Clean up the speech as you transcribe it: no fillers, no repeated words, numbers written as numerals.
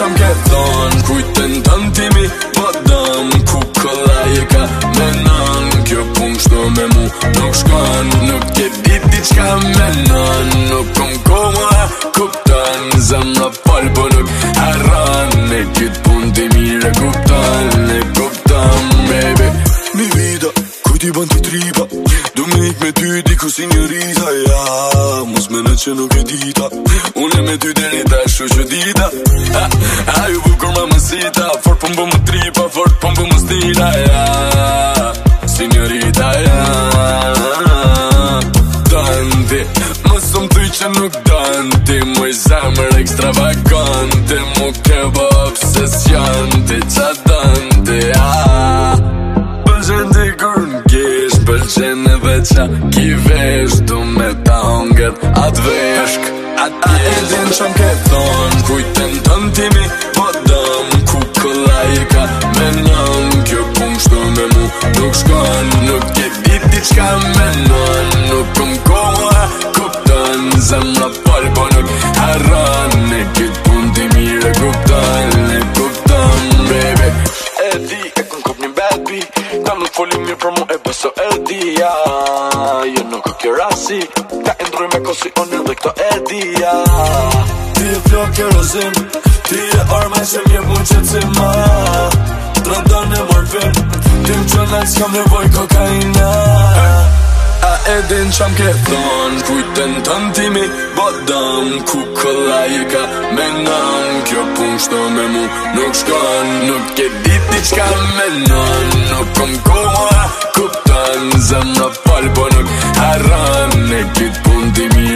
qam ke thon, kujten tën timi po dëm, ku kolla je ka menon, kjo pun shto me mu nuk shkon, nuk e dit qka menon, nuk kom koma kupton, zemra pal po nuk harron, e kit pun ti mire kupton, baby. Mi vida, kuj ti ban ti tripa, du me ik me ty diku signorita, ja, mos mene që nuk e dita, une me ty deri ta shu që dita, a ju bukur mamacita, fort po mbu më tripa, fort po mbu më stila, ja, signorita, ja, tanti, mos më ty që nuk danti, moj zemër ekstravagante, mu ke bo obsesionti, qa danti, ja. Pëlqen ti kur n'kesh, pëlqen edhe qa ki vesh, du me ta honget atë veshk, a e din qam ke thon, kujten tën timi po dëm, ku kolla je ka menon, kjo pun shto me mu nuk shkon, nuk e dit qka menon, nuk kom koma kupton, zemra pal po nuk harron, e kit pun ti mire kupton, baby. E di, e kom kop një bad bi, ta nuk foli mirë për mu e beso e di, ja, jo nuk o kjo rasi, ta endroj me kosi on edhe këto e di, ja. Ti e flok e rozim, ti e arme që mje pun që cima, trondon e morfin, ti më qëllet s'kam nevoj kokaina. A e din qam ke thon, kujten tën timi po dëm, ku kolla je ka menon, kjo pun shto me mu nuk shkon, nuk e dit qka menon, nuk kom koma kupton, zemra pal po nuk harron, e kit pun ti mi